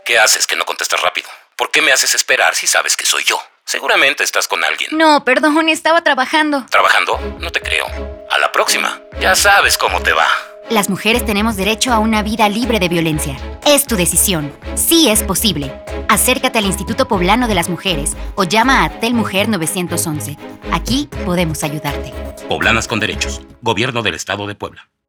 ¿Qué haces que no contestas rápido? ¿Por qué me haces esperar si sabes que soy yo? Seguramente estás con alguien. No, perdón, estaba trabajando. ¿Trabajando? No te creo. A la próxima. Ya sabes cómo te va. Las mujeres tenemos derecho a una vida libre de violencia. Es tu decisión. Sí es posible. Acércate al Instituto Poblano de las Mujeres o llama a Telmujer 911. Aquí podemos ayudarte. Poblanas con Derechos. Gobierno del Estado de Puebla.